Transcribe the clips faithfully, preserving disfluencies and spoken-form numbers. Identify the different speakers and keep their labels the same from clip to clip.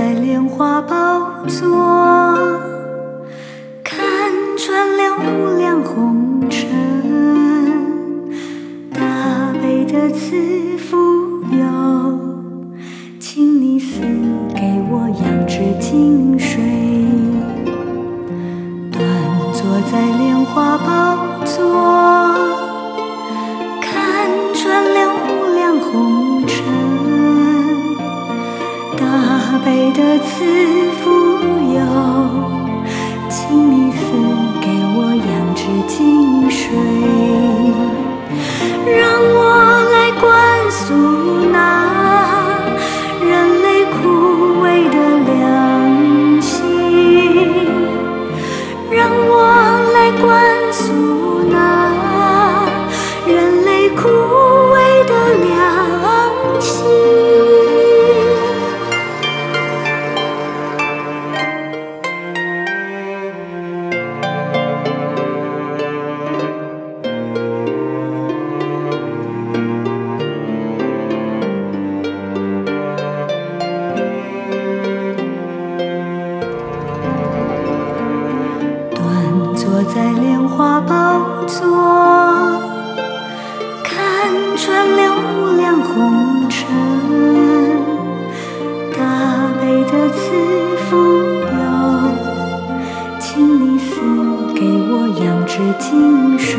Speaker 1: 在莲花宝座，看穿了无量红尘，大悲的慈父佑，请你赐给我养殖井水，端坐在莲花宝座，看穿了无量红尘，大悲的慈父佑，请你赐给我养殖井水，让我来灌输那人类枯萎的良心，让我来灌输那人类枯萎的良心。坐在莲花宝座，看穿了无量红尘，大悲的慈父佑，请你赐给我养殖井水，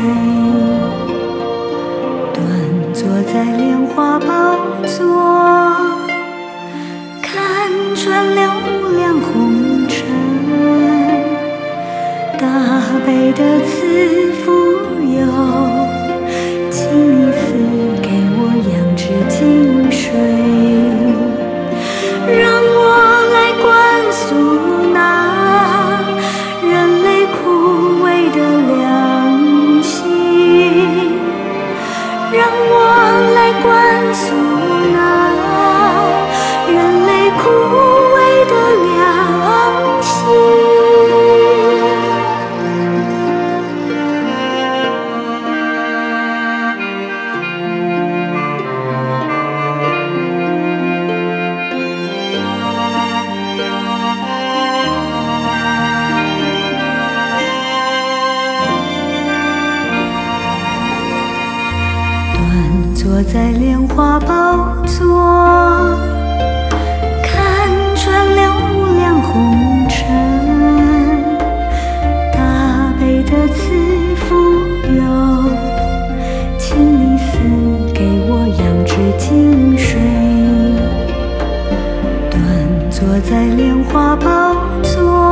Speaker 1: 端坐在莲花宝座，看穿了无量红尘，大悲的慈父佑，请你赐给我养殖井水，让我来灌输那人类枯萎的良心，让我来灌输那人类枯萎的良心。坐在莲花宝座，看穿了无量红尘，大悲的慈父佑，请你赐给我养殖井水，端坐在莲花宝座。